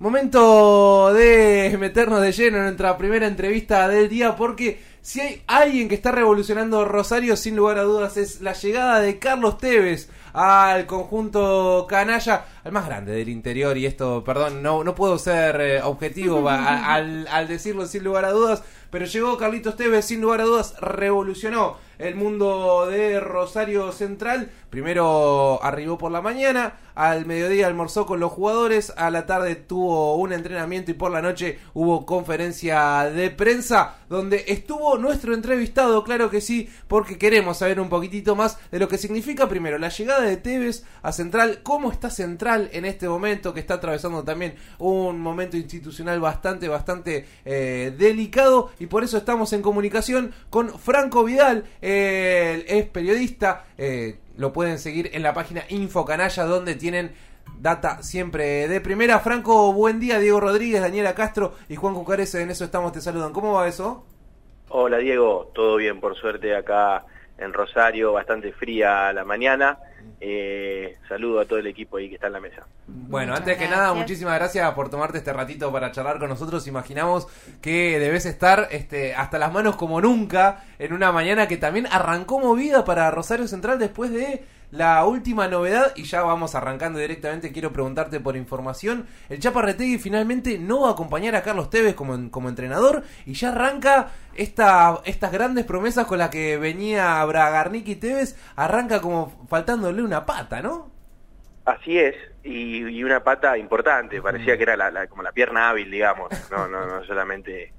Momento de meternos de lleno en nuestra primera entrevista del día, porque si hay alguien que está revolucionando Rosario, sin lugar a dudas, es la llegada de Carlos Tevez al conjunto canalla, al más grande del interior. Y esto, perdón, no puedo ser objetivo al decirlo sin lugar a dudas, pero llegó Carlitos Tevez, sin lugar a dudas, revolucionó el mundo de Rosario Central. Primero arribó por la mañana, al mediodía almorzó con los jugadores, a la tarde tuvo un entrenamiento y por la noche hubo conferencia de prensa donde estuvo nuestro entrevistado, claro que sí, porque queremos saber un poquitito más de lo que significa primero la llegada de Tevez a Central, cómo está Central en este momento, que está atravesando también un momento institucional bastante delicado, y por eso estamos en comunicación con Franco Vidal. Él es periodista, lo pueden seguir en la página Infocanalla, donde tienen data siempre de primera. Franco, buen día. Diego Rodríguez, Daniela Castro y Juan Cucarese, en Eso Estamos, te saludan. ¿Cómo va eso? Hola Diego, todo bien por suerte acá en Rosario, bastante fría la mañana. Saludo a todo el equipo ahí que está en la mesa. Bueno, antes que nada, muchísimas gracias por tomarte este ratito para charlar con nosotros. Imaginamos que debes estar hasta las manos como nunca en una mañana que también arrancó movida para Rosario Central después de la última novedad, y ya vamos arrancando directamente. Quiero preguntarte por información. El Chapa Retegui finalmente no va a acompañar a Carlos Tevez como entrenador, y ya arranca estas grandes promesas con las que venía Bragarnik y Tevez. Arranca como faltándole una pata, ¿no? Así es, y una pata importante. Parecía que era como la pierna hábil, digamos. No solamente...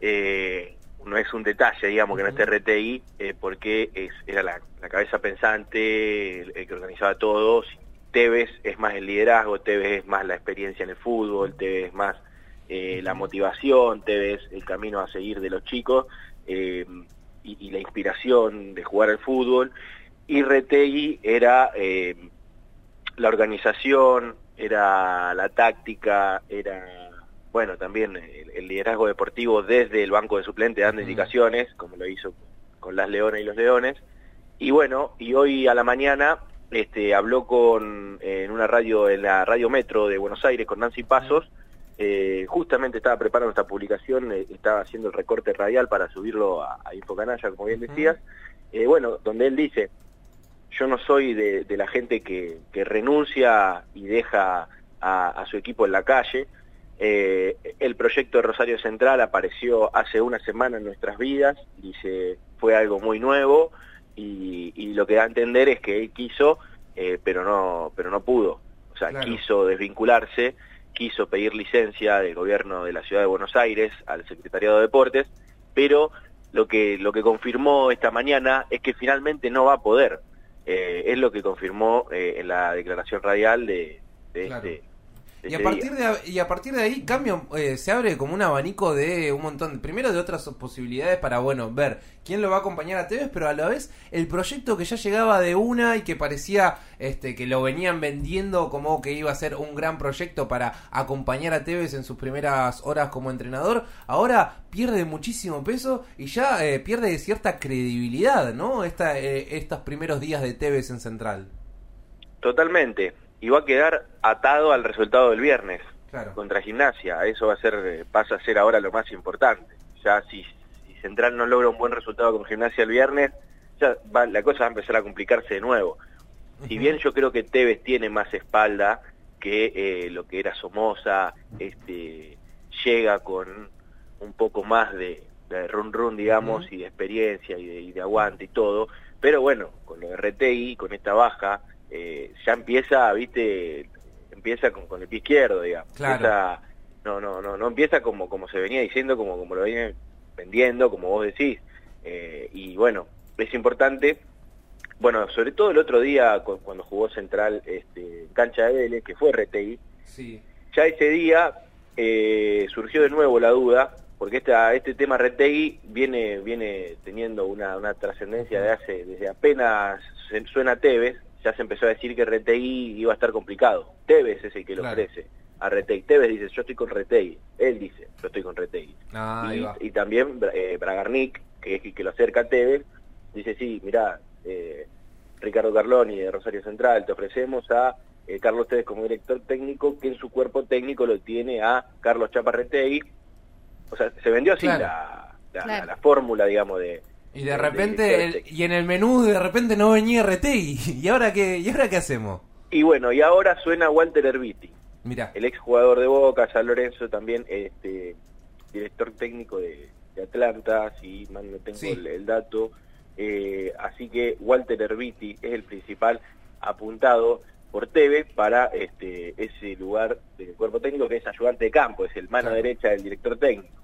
no es un detalle, digamos, que no esté Retegui, porque era la cabeza pensante, el que organizaba todo. Tevez es más el liderazgo, Tevez es más la experiencia en el fútbol, Tevez es más la motivación, Tevez el camino a seguir de los chicos, y la inspiración de jugar al fútbol. Y Retegui era la organización, era la táctica, era... Bueno, también el liderazgo deportivo desde el banco de suplentes, dando indicaciones, como lo hizo con las Leonas y los Leones. Y bueno, y hoy a la mañana habló en una radio, en la Radio Metro de Buenos Aires, con Nancy Pasos. Justamente estaba preparando esta publicación, estaba haciendo el recorte radial para subirlo a Infocanalla, como bien decías. Bueno, donde él dice: yo no soy de la gente que renuncia y deja a su equipo en la calle. El proyecto de Rosario Central apareció hace una semana en nuestras vidas, dice, fue algo muy nuevo, y lo que da a entender es que él quiso, pero no pudo. O sea, claro, quiso desvincularse, quiso pedir licencia del gobierno de la ciudad de Buenos Aires al Secretariado de Deportes, pero lo que confirmó esta mañana es que finalmente no va a poder. Es lo que confirmó en la declaración radial de claro. Y a partir de ahí se abre como un abanico de un montón, primero de otras posibilidades para, ver quién lo va a acompañar a Tevez, pero a la vez el proyecto que ya llegaba de una y que parecía que lo venían vendiendo como que iba a ser un gran proyecto para acompañar a Tevez en sus primeras horas como entrenador, ahora pierde muchísimo peso y ya pierde cierta credibilidad, ¿no? Estos primeros días de Tevez en Central. Totalmente. Y va a quedar atado al resultado del viernes, claro, contra Gimnasia. Eso pasa a ser ahora lo más importante. Ya si Central no logra un buen resultado con Gimnasia el viernes, la cosa va a empezar a complicarse de nuevo. Si bien yo creo que Tevez tiene más espalda que lo que era Somoza, llega con un poco más de run, digamos, y de experiencia y de aguante y todo, pero bueno, con lo de Retegui, con esta baja, ya empieza, empieza con el pie izquierdo, digamos. Claro. No empieza como se venía diciendo, como lo venía vendiendo, como vos decís. Y bueno, es importante, sobre todo el otro día cuando jugó Central en cancha de Vélez, que fue Retegui, sí, ya ese día surgió de nuevo la duda, porque este tema Retegui viene teniendo una trascendencia desde apenas suena Tevez. Ya se empezó a decir que Retegui iba a estar complicado. Tevez es el que lo ofrece a Retegui. Tevez dice, yo estoy con Retegui. Él dice, yo estoy con Retegui. Y también Bragarnik, que es el que lo acerca a Tevez, dice, sí, mirá, Ricardo Carloni de Rosario Central, te ofrecemos a Carlos Tevez como director técnico, que en su cuerpo técnico lo tiene a Carlos Chaparretegui. O sea, se vendió así Claro. la fórmula, digamos, de... Y de repente, y en el menú de repente no venía Retegui. ¿Y ahora qué hacemos? Y bueno, y ahora suena Walter Erviti, Mirá. el ex jugador de Boca, San Lorenzo también, director técnico de Atlanta, si mal no tengo el dato. Así que Walter Erviti es el principal apuntado por Tevez para ese lugar del cuerpo técnico, que es ayudante de campo, es el mano derecha del director técnico.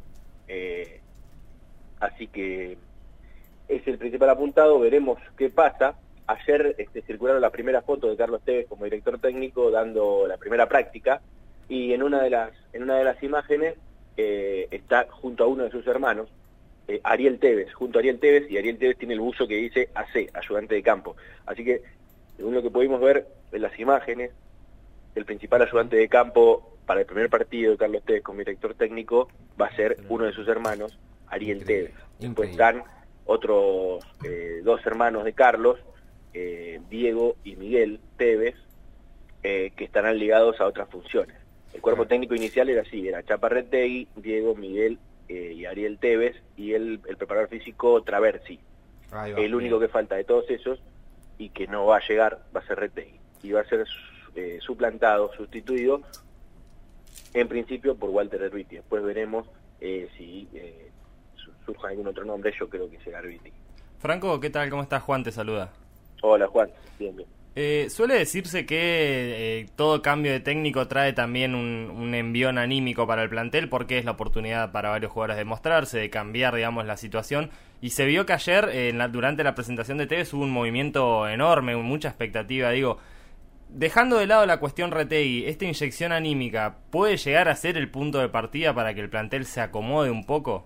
Así que es el principal apuntado, veremos qué pasa. Ayer circularon las primeras fotos de Carlos Tevez como director técnico dando la primera práctica, y en una de las imágenes está junto a uno de sus hermanos, Ariel Tevez, junto a Ariel Tevez, y Ariel Tevez tiene el buzo que dice AC, ayudante de campo. Así que, según lo que pudimos ver en las imágenes, el principal ayudante de campo para el primer partido de Carlos Tevez como director técnico va a ser uno de sus hermanos, Ariel Tevez. Después están otros dos hermanos de Carlos, Diego y Miguel Tevez, que estarán ligados a otras funciones. El cuerpo técnico inicial era así, era Chaparretegui, Diego, Miguel y Ariel Tevez, y el preparador físico Traversi. El único que falta de todos esos, y que no va a llegar, va a ser Retegui, y va a ser suplantado, sustituido, en principio por Walter Erviti. Después veremos si surja algún otro nombre. Yo creo que será Erviti. Franco, ¿qué tal? ¿Cómo estás? Juan te saluda. Hola Juan, bien, bien. Suele decirse que todo cambio de técnico trae también un envión anímico para el plantel, porque es la oportunidad para varios jugadores de mostrarse, de cambiar, digamos, la situación. Y se vio que ayer, durante la presentación de Tevez, hubo un movimiento enorme, mucha expectativa. Digo, dejando de lado la cuestión Retegui, ¿esta inyección anímica puede llegar a ser el punto de partida para que el plantel se acomode un poco?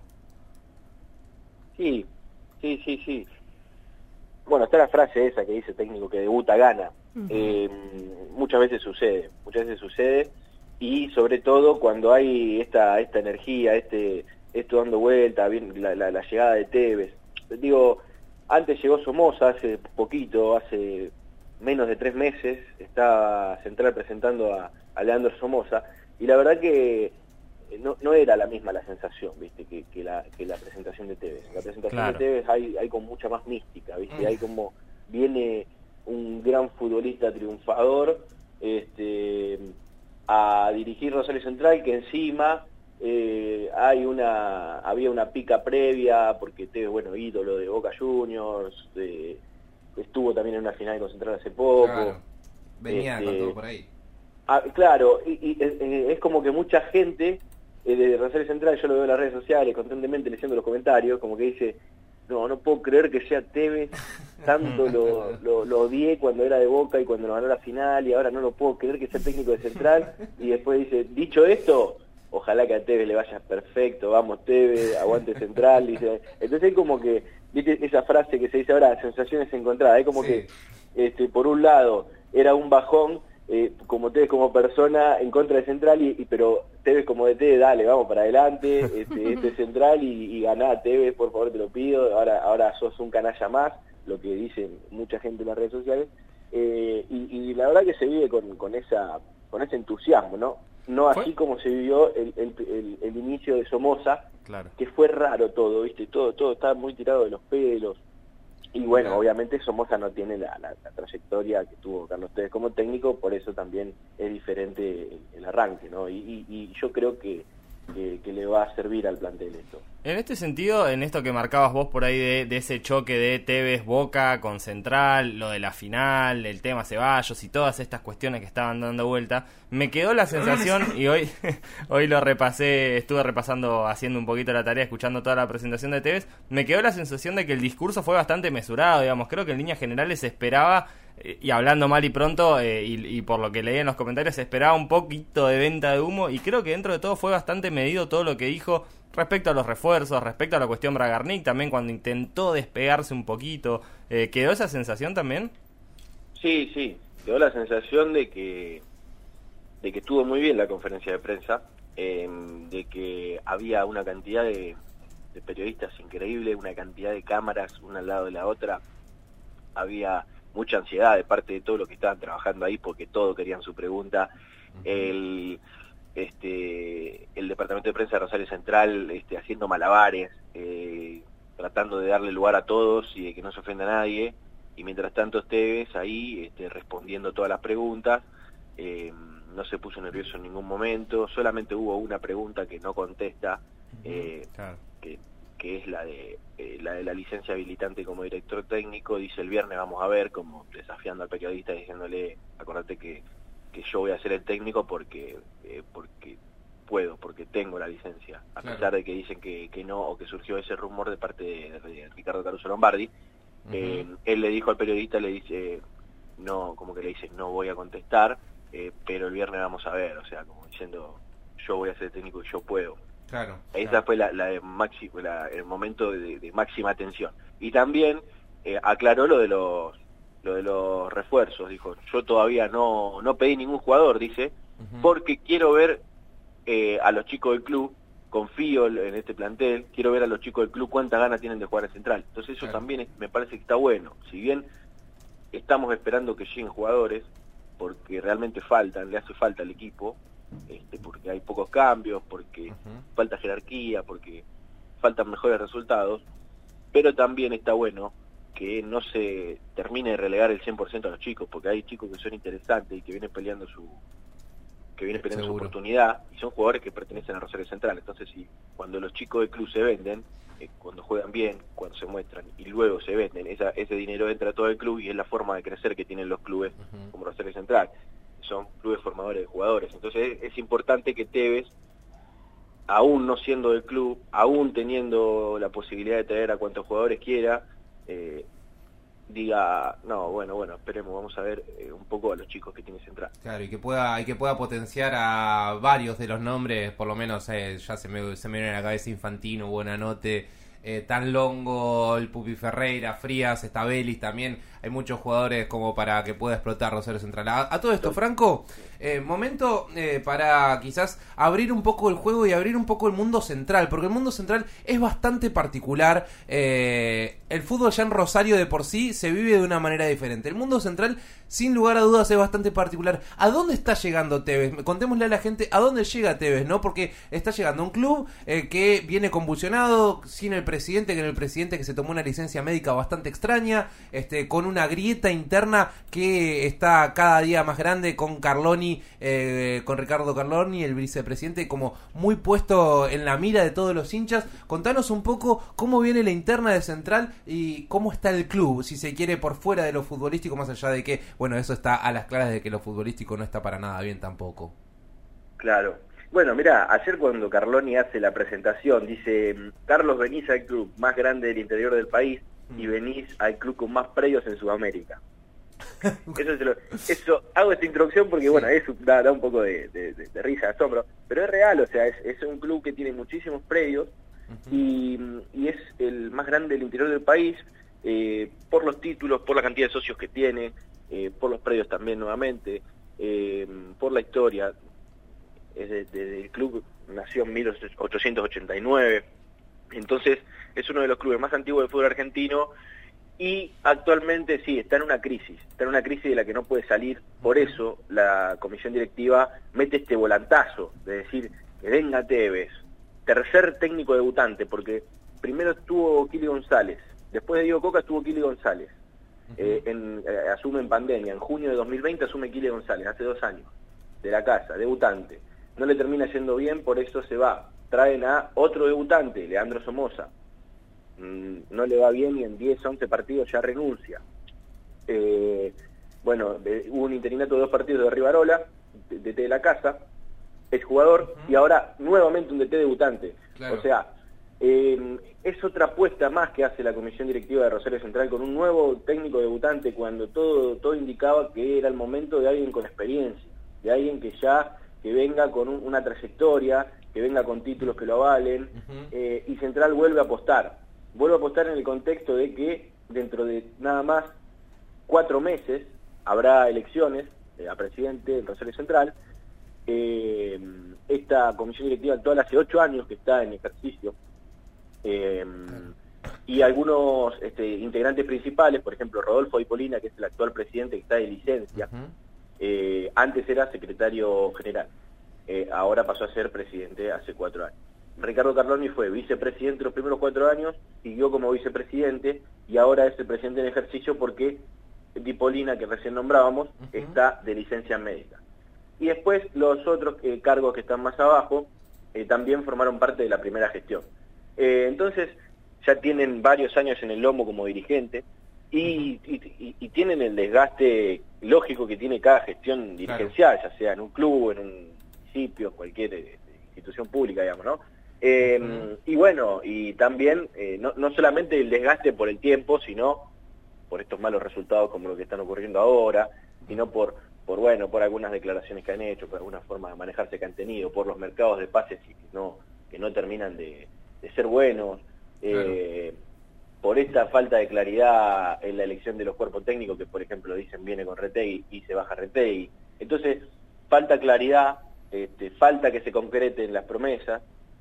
Sí. Bueno, está la frase esa que dice técnico que debuta gana. Muchas veces sucede, y sobre todo cuando hay esta energía, esto dando vuelta, bien, la llegada de Tevez. Digo, antes llegó Somoza hace poquito, hace menos de 3 meses, estaba Central presentando a Leandro Somoza, y la verdad que no era la misma la sensación, viste, que la presentación de Tevez. La presentación de Tevez hay como mucha más mística, viste, hay como viene un gran futbolista triunfador a dirigir Rosario Central, que encima había una pica previa, porque Tevez, bueno, ídolo de Boca Juniors, estuvo también en una final con Central hace poco. Claro. Venía con todo por ahí. Claro, y es como que mucha gente de Rosario Central, yo lo veo en las redes sociales constantemente leyendo los comentarios, como que dice, no puedo creer que sea Tevez, tanto lo odié cuando era de Boca y cuando nos ganó la final, y ahora no lo puedo creer que sea técnico de Central. Y después dice, dicho esto, ojalá que a Tevez le vaya perfecto, vamos Tevez, aguante Central. Dice. Entonces hay como que, viste esa frase que se dice ahora, sensaciones encontradas, hay como que por un lado era un bajón, como Tevez como persona en contra de Central, pero Tevez como DT, dale, vamos para adelante, este Central y ganá Tevez, por favor te lo pido, ahora sos un canalla más, lo que dice mucha gente en las redes sociales, y la verdad que se vive con ese entusiasmo, no así como se vivió el inicio de Somoza, claro, que fue raro todo, viste, todo estaba muy tirado de los pelos. Y bueno, obviamente Somoza no tiene la trayectoria que tuvo Carlos Tevez como técnico, por eso también es diferente el arranque, ¿no? Y yo creo que le va a servir al plantel esto. En este sentido, en esto que marcabas vos por ahí de ese choque de Tevez Boca con Central, lo de la final, el tema Ceballos y todas estas cuestiones que estaban dando vuelta, me quedó la sensación, y hoy lo repasé, estuve repasando, haciendo un poquito la tarea, escuchando toda la presentación de Tevez, me quedó la sensación de que el discurso fue bastante mesurado, digamos, creo que en líneas generales se esperaba, y hablando mal y pronto, y por lo que leí en los comentarios, se esperaba un poquito de venta de humo, y creo que dentro de todo fue bastante medido todo lo que dijo respecto a los refuerzos, respecto a la cuestión Bragarnik, también cuando intentó despegarse un poquito. ¿Quedó esa sensación también? Sí, quedó la sensación de que estuvo muy bien la conferencia de prensa, de que había una cantidad de periodistas increíble, una cantidad de cámaras una al lado de la otra, había mucha ansiedad de parte de todos los que estaban trabajando ahí, porque todos querían su pregunta. El departamento de prensa de Rosario Central haciendo malabares, tratando de darle lugar a todos y de que no se ofenda a nadie, y mientras tanto Tevez ahí respondiendo todas las preguntas. No se puso nervioso en ningún momento, solamente hubo una pregunta que no contesta, Claro. que es la de la licencia habilitante como director técnico. Dice el viernes vamos a ver, como desafiando al periodista, diciéndole, acordate que yo voy a ser el técnico porque puedo, porque tengo la licencia, a Claro. pesar de que dicen que no, o que surgió ese rumor de parte de Ricardo Caruso Lombardi. Él le dijo al periodista, le dice, no, como que le dice, no voy a contestar, pero el viernes vamos a ver, o sea, como diciendo, yo voy a ser técnico y yo puedo. Claro. Esa fue el momento de máxima tensión. Y también aclaró lo de los refuerzos. Dijo, yo todavía no pedí ningún jugador, dice, porque quiero ver a los chicos del club, confío en este plantel, quiero ver a los chicos del club cuántas ganas tienen de jugar en Central. Entonces eso también me parece que está bueno. Si bien estamos esperando que lleguen jugadores, porque realmente le hace falta al equipo, porque hay pocos cambios, porque falta jerarquía, porque faltan mejores resultados, pero también está bueno que no se termine de relegar el 100% a los chicos, porque hay chicos que son interesantes y que vienen peleando su oportunidad, y son jugadores que pertenecen a Rosario Central. Entonces, cuando los chicos del club se venden, cuando juegan bien, cuando se muestran y luego se venden, ese dinero entra a todo el club, y es la forma de crecer que tienen los clubes como Rosario Central. Son clubes formadores de jugadores. Entonces es importante que Tevez, aún no siendo del club, aún teniendo la posibilidad de traer a cuantos jugadores quiera, diga, no, bueno, esperemos, vamos a ver un poco a los chicos que tiene Central. Claro, y que pueda potenciar a varios de los nombres, por lo menos ya se me viene a la cabeza Infantino, Buenanote, Tan Longo, el Pupi Ferreira, Frías, Estabelis también. Hay muchos jugadores como para que pueda explotar Rosario Central. A todo esto, Franco, momento para quizás abrir un poco el juego y abrir un poco el mundo central, porque el mundo central es bastante particular. El fútbol ya en Rosario de por sí se vive de una manera diferente. El mundo central, sin lugar a dudas, es bastante particular. ¿A dónde está llegando Tevez? Contémosle a la gente a dónde llega Tevez, ¿no? Porque está llegando a un club que viene convulsionado, sin el presidente, que se tomó una licencia médica bastante extraña, con una grieta interna que está cada día más grande, con Carloni, con Ricardo Carloni, el vicepresidente, como muy puesto en la mira de todos los hinchas. Contanos un poco cómo viene la interna de Central y cómo está el club, si se quiere, por fuera de lo futbolístico, más allá de que, bueno, eso está a las claras de que lo futbolístico no está para nada bien tampoco. Claro. Bueno, mirá, ayer cuando Carloni hace la presentación, dice, Carlos, venís al club más grande del interior del país y venís al club con más predios en Sudamérica. Eso hago esta introducción porque, bueno, eso da un poco de risa, de asombro, pero es real, o sea, es un club que tiene muchísimos predios y es el más grande del interior del país, por los títulos, por la cantidad de socios que tiene, por los predios también nuevamente, por la historia. El club nació en 1889, entonces es uno de los clubes más antiguos del fútbol argentino y actualmente sí, está en una crisis de la que no puede salir. Por eso la comisión directiva mete este volantazo de decir que venga Tevez, tercer técnico debutante, porque primero estuvo Kili González, después de Diego Coca estuvo Kili González, asume en pandemia, en junio de 2020 asume Kili González, hace 2 años, de la casa, debutante. No le termina yendo bien, por eso se va. Traen a otro debutante, Leandro Somoza. No le va bien y en 10, 11 partidos ya renuncia. Hubo un interinato de 2 partidos de Rivarola, DT de la casa, es jugador, y ahora nuevamente un DT debutante. Claro. O sea, es otra apuesta más que hace la comisión directiva de Rosario Central con un nuevo técnico debutante, cuando todo indicaba que era el momento de alguien con experiencia, de alguien que venga con una trayectoria, que venga con títulos que lo avalen, y Central vuelve a apostar en el contexto de que dentro de nada más 4 meses habrá elecciones a presidente en Rosario Central. Esta comisión directiva actual hace 8 años que está en ejercicio, y algunos integrantes principales, por ejemplo Rodolfo Di Polina, que es el actual presidente que está de licencia, antes era secretario general, ahora pasó a ser presidente hace 4 años. Ricardo Carloni fue vicepresidente los primeros 4 años, siguió como vicepresidente y ahora es el presidente en ejercicio porque Di Polina, que recién nombrábamos, está de licencia médica. Y después los otros cargos que están más abajo también formaron parte de la primera gestión. Entonces ya tienen varios años en el lomo como dirigente y tienen el desgaste lógico que tiene cada gestión dirigencial, ya sea en un club, en un municipio, cualquier institución pública, digamos, ¿no? Y bueno, y también no solamente el desgaste por el tiempo, sino por estos malos resultados como lo que están ocurriendo ahora, sino por algunas declaraciones que han hecho, por alguna forma de manejarse que han tenido, por los mercados de pases que no terminan de ser buenos, por esta falta de claridad en la elección de los cuerpos técnicos, que por ejemplo dicen viene con Retegui y se baja Retegui. Entonces, falta claridad, falta que se concreten las promesas,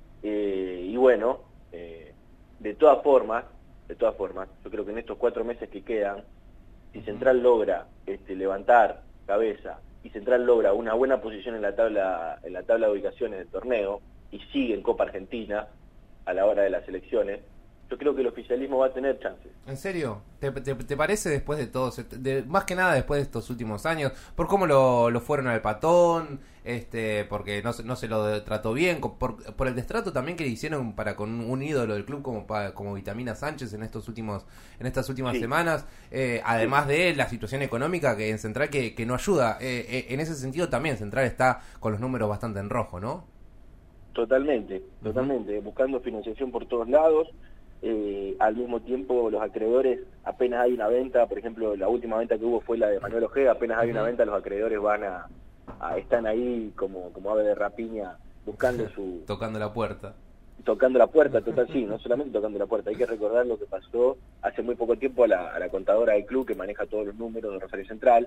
y bueno, de todas formas, yo creo que en estos 4 meses que quedan, si Central logra levantar cabeza y Central logra una buena posición en la tabla de ubicaciones del torneo y sigue en Copa Argentina a la hora de las elecciones, yo creo que el oficialismo va a tener chances. ¿En serio? ¿Te parece después de todos, más que nada después de estos últimos años, por cómo lo fueron al Patón, porque no se lo trató bien, por el destrato también que le hicieron con un ídolo del club como Vitamina Sánchez en estas últimas semanas, además de la situación económica que en Central que no ayuda, en ese sentido también Central está con los números bastante en rojo, ¿no? Totalmente, buscando financiación por todos lados. Al mismo tiempo los acreedores, apenas hay una venta, por ejemplo la última venta que hubo fue la de Manuel Ojeda, apenas hay una venta, los acreedores están ahí como ave de rapiña buscando tocando la puerta, total, sí, no solamente tocando la puerta, hay que recordar lo que pasó hace muy poco tiempo a la contadora del club que maneja todos los números de Rosario Central,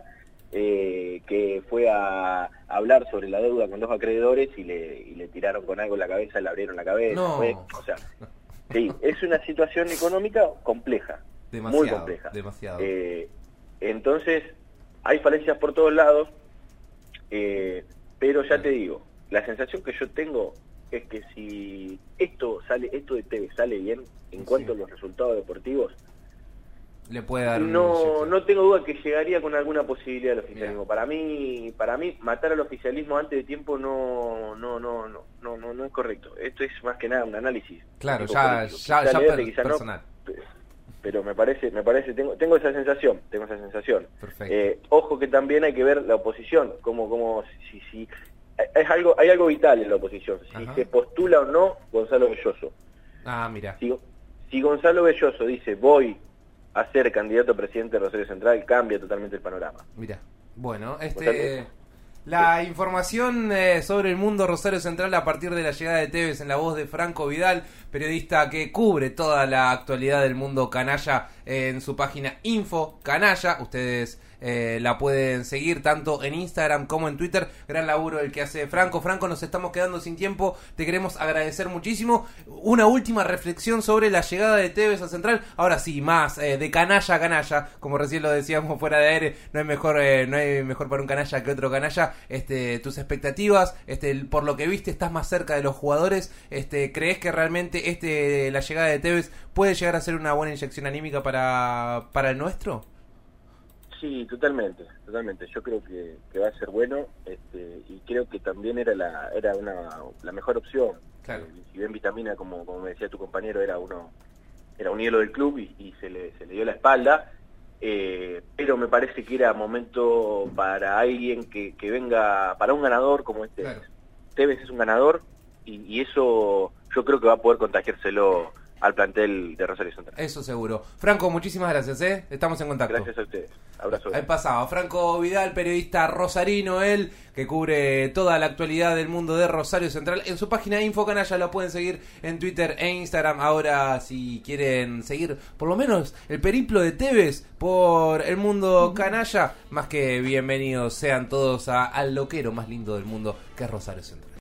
que fue a hablar sobre la deuda con los acreedores y le tiraron con algo en la cabeza, le abrieron la cabeza, no. O sea, sí, es una situación económica compleja, muy compleja. Demasiado. Entonces, hay falencias por todos lados, pero ya te digo, la sensación que yo tengo es que si esto de TV sale bien en cuanto a los resultados deportivos, le puede dar no tengo duda que llegaría con alguna posibilidad del oficialismo. Para mí matar al oficialismo antes de tiempo no es correcto. Esto es más que nada un análisis. Claro, ya personal. No, pero me parece tengo esa sensación. Perfecto. Ojo que también hay que ver la oposición, como si hay algo vital en la oposición. Si se postula o no Gonzalo Belloso. Mira. Si Gonzalo Belloso dice voy a ser candidato a presidente de Rosario Central, cambia totalmente el panorama. Mira, bueno, la información sobre el mundo Rosario Central a partir de la llegada de Tevez en la voz de Franco Vidal, periodista que cubre toda la actualidad del mundo canalla en su página Info Canalla. Ustedes la pueden seguir tanto en Instagram como en Twitter. Gran laburo el que hace Franco. Franco, nos estamos quedando sin tiempo, te queremos agradecer muchísimo. Una última reflexión sobre la llegada de Tevez a Central. Ahora sí, más de canalla a canalla, como recién lo decíamos fuera de aire. No hay mejor para un canalla que otro canalla. Tus expectativas, por lo que viste, estás más cerca de los jugadores. ¿Crees que realmente la llegada de Tevez puede llegar a ser una buena inyección anímica para el nuestro? Sí, totalmente. Yo creo que va a ser bueno, y creo que también era la mejor opción. Claro. Si bien Vitamina, como me decía tu compañero, era un ídolo del club y se le dio la espalda, pero me parece que era momento para alguien que venga, para un ganador como este. Claro. Tevez es un ganador y eso yo creo que va a poder contagiárselo al plantel de Rosario Central. Eso seguro. Franco, muchísimas gracias, estamos en contacto. Gracias a ustedes. Abrazo. Ahí pasaba Franco Vidal, periodista rosarino, él que cubre toda la actualidad del mundo de Rosario Central. En su página Info Canalla lo pueden seguir en Twitter e Instagram. Ahora, si quieren seguir por lo menos el periplo de Tevez por el mundo canalla, más que bienvenidos sean todos al loquero más lindo del mundo, que es Rosario Central.